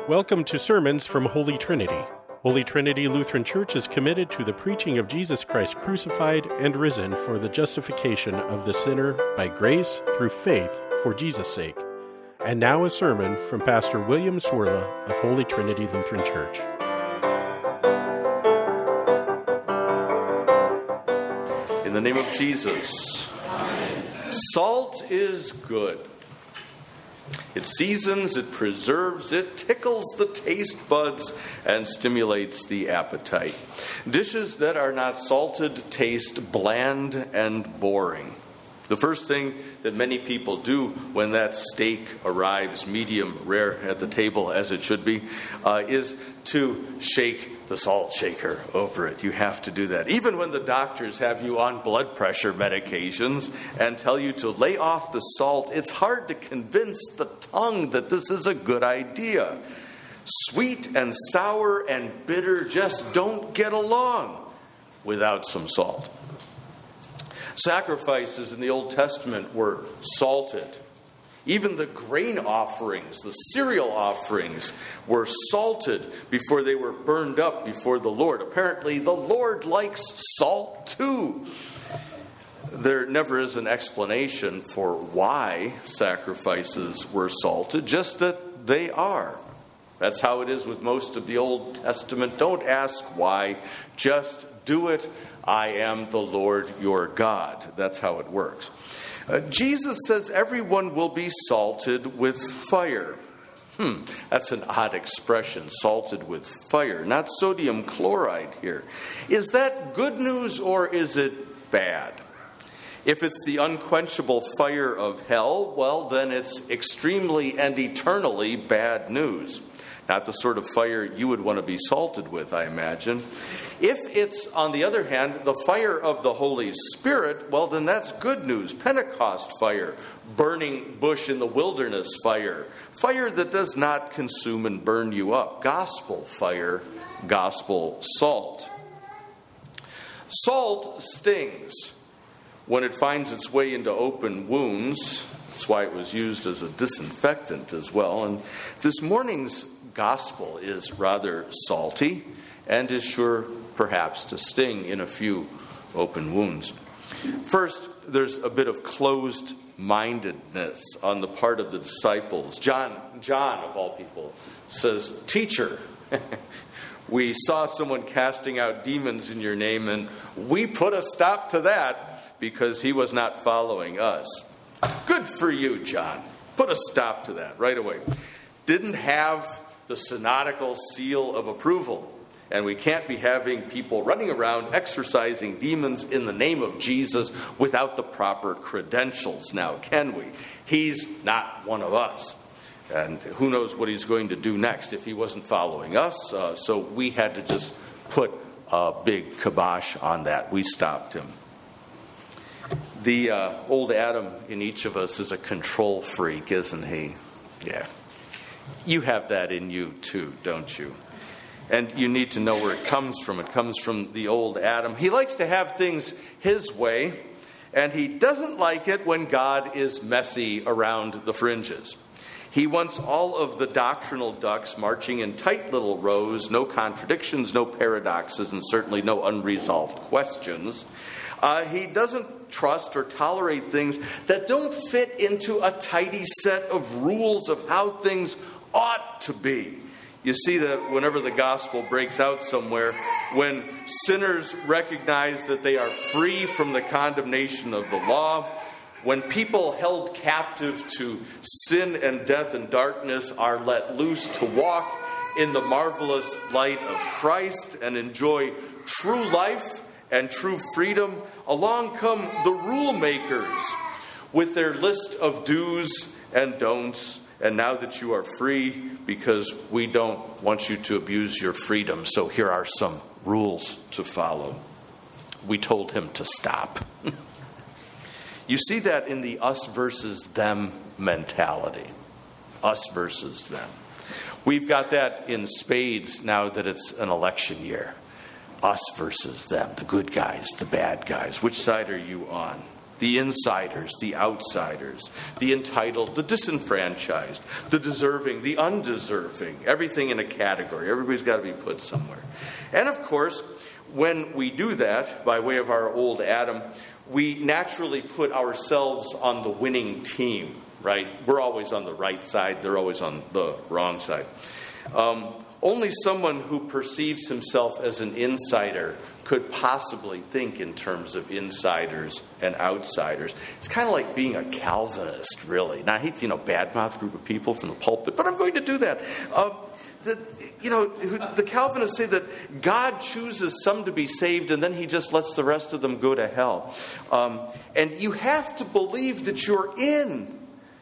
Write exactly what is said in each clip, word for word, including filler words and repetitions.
Welcome to Sermons from Holy Trinity. Holy Trinity Lutheran Church is committed to the preaching of Jesus Christ crucified and risen for the justification of the sinner by grace through faith for Jesus' sake. And now a sermon from Pastor William Swirla of Holy Trinity Lutheran Church. In the name of Jesus. Amen. Salt is good. It seasons, it preserves, it tickles the taste buds, and stimulates the appetite. Dishes that are not salted taste bland and boring. The first thing that many people do when that steak arrives medium rare at the table, as it should be, uh, is to shake the salt shaker over it. You have to do that. Even when the doctors have you on blood pressure medications and tell you to lay off the salt, it's hard to convince the tongue that this is a good idea. Sweet and sour and bitter just don't get along without some salt. Sacrifices in the Old Testament were salted. Even the grain offerings, the cereal offerings, were salted before they were burned up before the Lord. Apparently, the Lord likes salt too. There never is an explanation for why sacrifices were salted, just that they are. That's how it is with most of the Old Testament. Don't ask why, just do it. I am the Lord your God. That's how it works. Uh, Jesus says everyone will be salted with fire. Hmm, that's an odd expression, salted with fire, not sodium chloride here. Is that good news or is it bad? If it's the unquenchable fire of hell, well, then it's extremely and eternally bad news. Not the sort of fire you would want to be salted with, I imagine. If it's, on the other hand, the fire of the Holy Spirit, well, then that's good news. Pentecost fire, burning bush in the wilderness fire, fire that does not consume and burn you up. Gospel fire, gospel salt. Salt stings when it finds its way into open wounds. That's why it was used as a disinfectant as well. And this morning's gospel is rather salty and is sure perhaps to sting in a few open wounds. First, there's a bit of closed-mindedness on the part of the disciples. John, John of all people, says, "Teacher, we saw someone casting out demons in your name, and we put a stop to that because he was not following us." Good for you, John. Put a stop to that right away. Didn't have the synodical seal of approval. And we can't be having people running around exorcising demons in the name of Jesus without the proper credentials now, can we? He's not one of us. And who knows what he's going to do next if he wasn't following us. Uh, so we had to just put a big kibosh on that. We stopped him. The uh, old Adam in each of us is a control freak, isn't he? Yeah. You have that in you too, don't you? And you need to know where it comes from. It comes from the old Adam. He likes to have things his way, and he doesn't like it when God is messy around the fringes. He wants all of the doctrinal ducks marching in tight little rows, no contradictions, no paradoxes, and certainly no unresolved questions. Uh, he doesn't trust or tolerate things that don't fit into a tidy set of rules of how things ought to be. You see that whenever the gospel breaks out somewhere, when sinners recognize that they are free from the condemnation of the law, when people held captive to sin and death and darkness are let loose to walk in the marvelous light of Christ and enjoy true life and true freedom, along come the rule makers with their list of do's and don'ts. And now that you are free, because we don't want you to abuse your freedom, so here are some rules to follow. We told him to stop. You see that in the us versus them mentality. Us versus them. We've got that in spades now that it's an election year. Us versus them, the good guys, the bad guys. Which side are you on? The insiders, the outsiders, the entitled, the disenfranchised, the deserving, the undeserving, everything in a category. Everybody's got to be put somewhere. And of course, when we do that, by way of our old Adam, we naturally put ourselves on the winning team, right? We're always on the right side. They're always on the wrong side. Um, only someone who perceives himself as an insider could possibly think in terms of insiders and outsiders. It's kind of like being a Calvinist, really. Now, I hate to, you know, badmouth a group of people from the pulpit, but I'm going to do that. Uh, the, you know, the Calvinists say that God chooses some to be saved, and then he just lets the rest of them go to hell. Um, and you have to believe that you're in,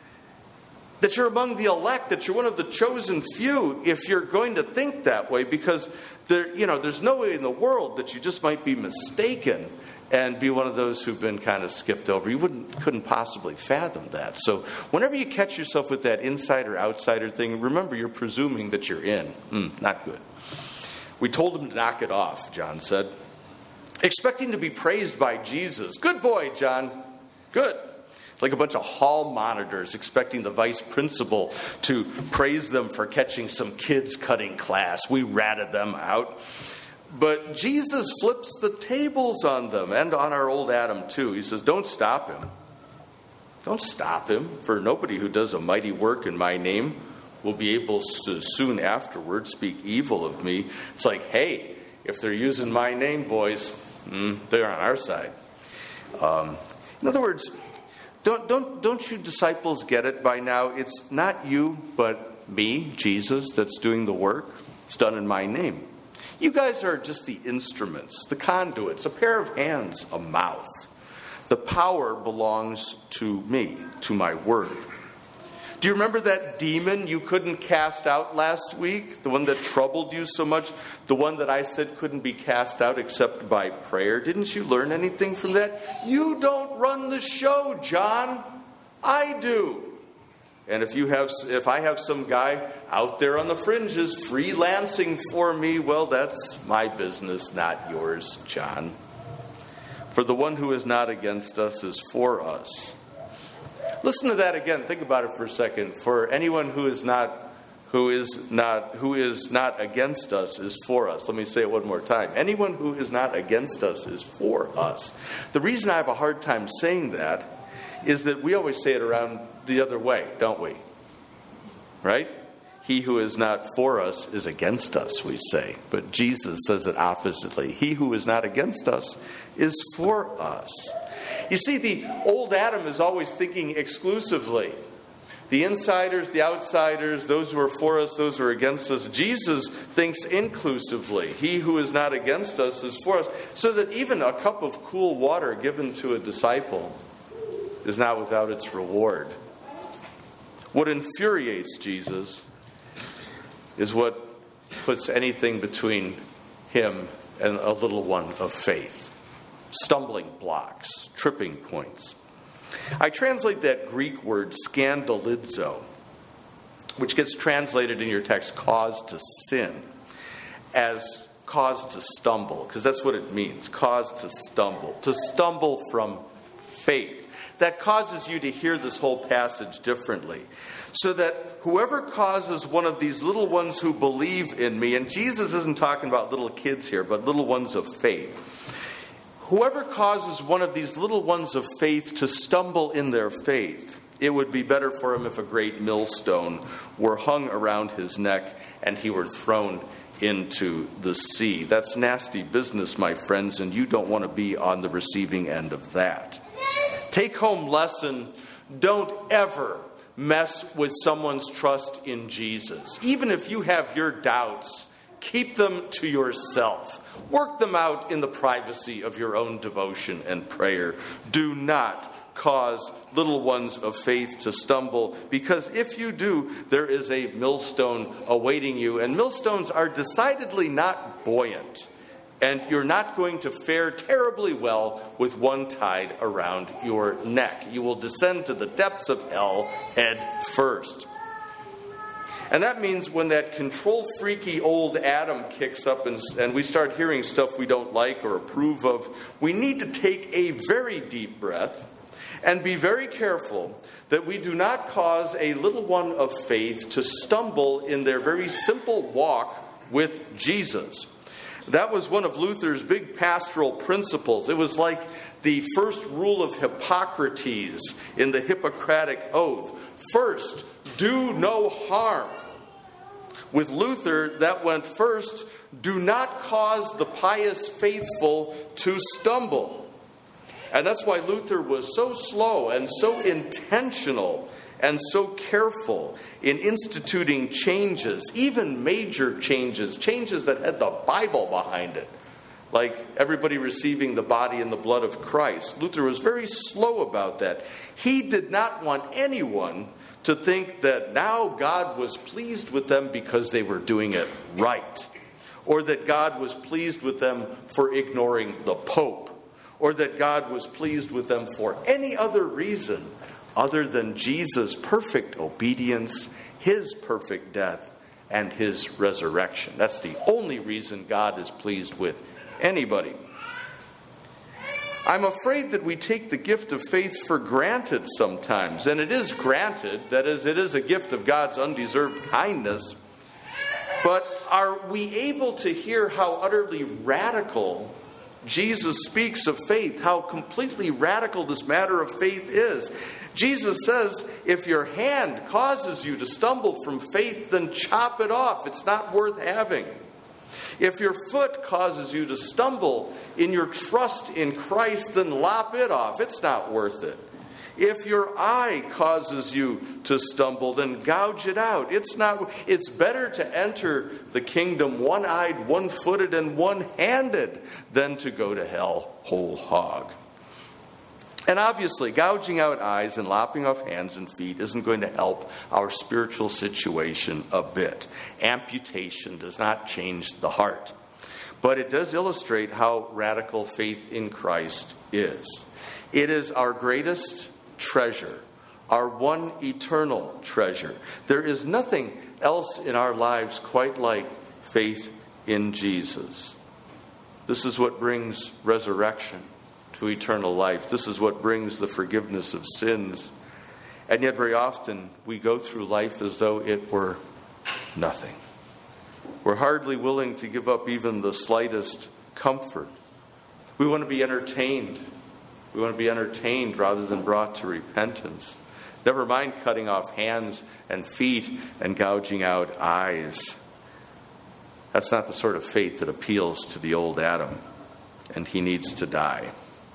that you're among the elect, that you're one of the chosen few, if you're going to think that way, because there, you know, there's no way in the world that you just might be mistaken and be one of those who've been kind of skipped over. You wouldn't, couldn't possibly fathom that. So whenever you catch yourself with that insider-outsider thing, remember you're presuming that you're in. Mm, not good. We told him to knock it off, John said, expecting to be praised by Jesus. Good boy, John. Good. Like a bunch of hall monitors expecting the vice principal to praise them for catching some kids cutting class. We ratted them out. But Jesus flips the tables on them and on our old Adam too. He says, don't stop him. Don't stop him, for nobody who does a mighty work in my name will be able to soon afterward speak evil of me. It's like, hey, if they're using my name, boys, mm, they're on our side. Um, in other words, Don't, don't, don't you disciples get it by now? It's not you, but me, Jesus, that's doing the work. It's done in my name. You guys are just the instruments, the conduits, a pair of hands, a mouth. The power belongs to me, to my word. Do you remember that demon you couldn't cast out last week? The one that troubled you so much? The one that I said couldn't be cast out except by prayer? Didn't you learn anything from that? You don't run the show, John. I do. And if you have, if I have some guy out there on the fringes freelancing for me, well, that's my business, not yours, John. For the one who is not against us is for us. Listen to that again. Think about it for a second. For anyone who is not, who is not, who is not against us is for us. Let me say it one more time. Anyone who is not against us is for us. The reason I have a hard time saying that is that we always say it around the other way, don't we? Right? He who is not for us is against us, we say. But Jesus says it oppositely. He who is not against us is for us. You see, the old Adam is always thinking exclusively. The insiders, the outsiders, those who are for us, those who are against us. Jesus thinks inclusively. He who is not against us is for us. So that even a cup of cool water given to a disciple is not without its reward. What infuriates Jesus is what puts anything between him and a little one of faith. Stumbling blocks, tripping points. I translate that Greek word scandalizo, which gets translated in your text cause to sin, as cause to stumble, because that's what it means, cause to stumble, to stumble from faith. That causes you to hear this whole passage differently. So that whoever causes one of these little ones who believe in me, and Jesus isn't talking about little kids here, but little ones of faith. Whoever causes one of these little ones of faith to stumble in their faith, it would be better for him if a great millstone were hung around his neck and he were thrown into the sea. That's nasty business, my friends, and you don't want to be on the receiving end of that. Take-home lesson, don't ever mess with someone's trust in Jesus. Even if you have your doubts, keep them to yourself. Work them out in the privacy of your own devotion and prayer. Do not cause little ones of faith to stumble, because if you do, there is a millstone awaiting you. And millstones are decidedly not buoyant. And you're not going to fare terribly well with one tied around your neck. You will descend to the depths of hell head first. And that means when that control-freaky old Adam kicks up and, and we start hearing stuff we don't like or approve of, we need to take a very deep breath And be very careful that we do not cause a little one of faith to stumble in their very simple walk with Jesus. That was one of Luther's big pastoral principles. It was like the first rule of Hippocrates in the Hippocratic Oath. First, do no harm. With Luther, that went first, do not cause the pious faithful to stumble. And that's why Luther was so slow and so intentional and so careful in instituting changes, even major changes, changes that had the Bible behind it, like everybody receiving the body and the blood of Christ. Luther was very slow about that. He did not want anyone to think that now God was pleased with them because they were doing it right, or that God was pleased with them for ignoring the Pope, or that God was pleased with them for any other reason other than Jesus' perfect obedience, his perfect death, and his resurrection. That's the only reason God is pleased with anybody. I'm afraid that we take the gift of faith for granted sometimes, and it is granted, that is, it is a gift of God's undeserved kindness, but are we able to hear how utterly radical Jesus speaks of faith, how completely radical this matter of faith is? Jesus says, if your hand causes you to stumble from faith, then chop it off. It's not worth having. If your foot causes you to stumble in your trust in Christ, then lop it off. It's not worth it. If your eye causes you to stumble, then gouge it out. It's not. It's better to enter the kingdom one-eyed, one-footed, and one-handed than to go to hell whole hog. And obviously, gouging out eyes and lopping off hands and feet isn't going to help our spiritual situation a bit. Amputation does not change the heart. But it does illustrate how radical faith in Christ is. It is our greatest treasure, our one eternal treasure. There is nothing else in our lives quite like faith in Jesus. This is what brings resurrection to eternal life. This is what brings the forgiveness of sins. And yet very often we go through life as though it were nothing. We're hardly willing to give up even the slightest comfort. We want to be entertained. We want to be entertained rather than brought to repentance. Never mind cutting off hands and feet and gouging out eyes. That's not the sort of faith that appeals to the old Adam, and he needs to die.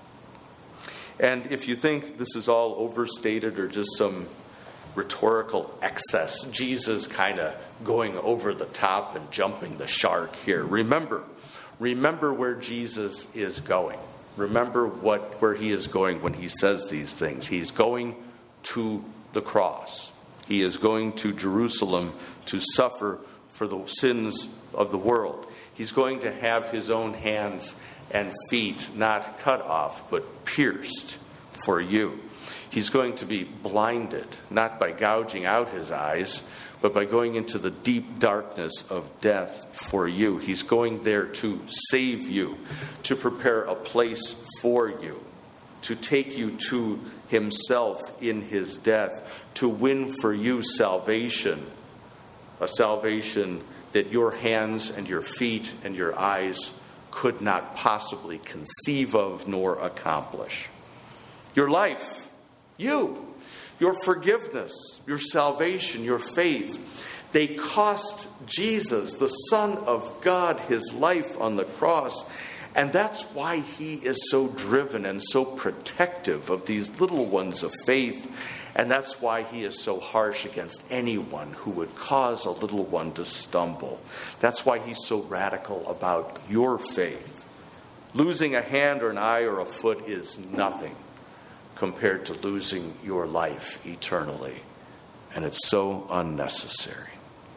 And if you think this is all overstated or just some rhetorical excess, Jesus kind of going over the top and jumping the shark here, remember, remember where Jesus is going. Remember what where he is going when he says these things. He's going to the cross. He is going to Jerusalem to suffer for the sins of the world. He's going to have his own hands and feet not cut off, but pierced for you. He's going to be blinded, not by gouging out his eyes, but by going into the deep darkness of death for you. He's going there to save you, to prepare a place for you, to take you to himself in his death, to win for you salvation, a salvation that your hands and your feet and your eyes could not possibly conceive of nor accomplish. Your life, you, your forgiveness, your salvation, your faith, they cost Jesus, the Son of God, his life on the cross. And that's why he is so driven and so protective of these little ones of faith. And that's why he is so harsh against anyone who would cause a little one to stumble. That's why he's so radical about your faith. Losing a hand or an eye or a foot is nothing compared to losing your life eternally. And it's so unnecessary.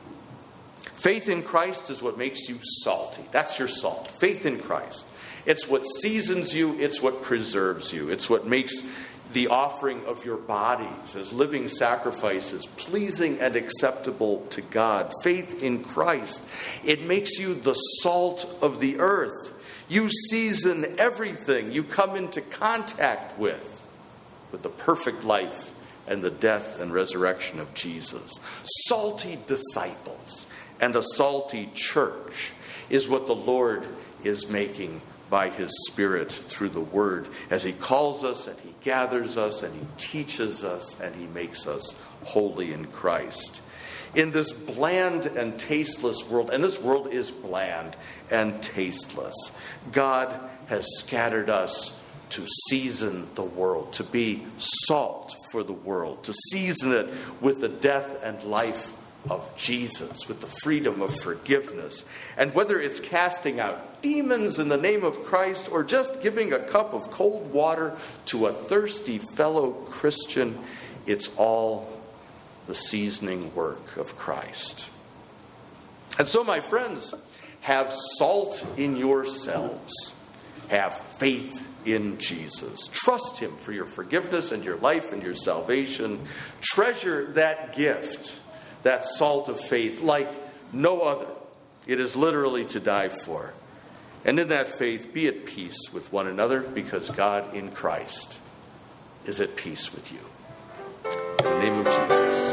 Faith in Christ is what makes you salty. That's your salt. Faith in Christ. It's what seasons you. It's what preserves you. It's what makes the offering of your bodies as living sacrifices pleasing and acceptable to God. Faith in Christ. It makes you the salt of the earth. You season everything you come into contact with. with the perfect life and the death and resurrection of Jesus. Salty disciples and a salty church is what the Lord is making by his Spirit through the Word as he calls us and he gathers us and he teaches us and he makes us holy in Christ. In this bland and tasteless world, and this world is bland and tasteless, God has scattered us to season the world, to be salt for the world, to season it with the death and life of Jesus, with the freedom of forgiveness. And whether it's casting out demons in the name of Christ or just giving a cup of cold water to a thirsty fellow Christian, it's all the seasoning work of Christ. And so, my friends, have salt in yourselves. Have faith in Jesus. Trust him for your forgiveness and your life and your salvation. Treasure that gift, that salt of faith, like no other. It is literally to die for. And in that faith, be at peace with one another, because God in Christ is at peace with you. In the name of Jesus.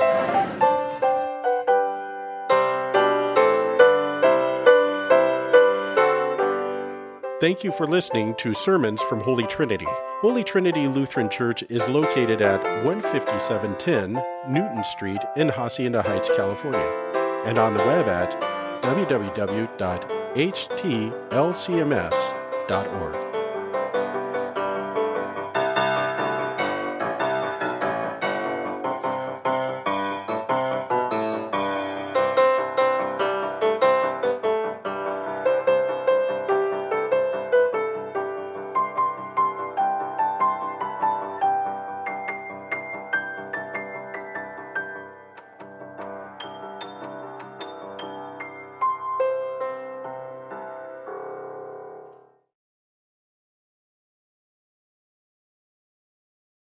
Thank you for listening to Sermons from Holy Trinity. Holy Trinity Lutheran Church is located at one fifty-seven ten Newton Street in Hacienda Heights, California, and on the web at w w w dot h t l c m s dot org.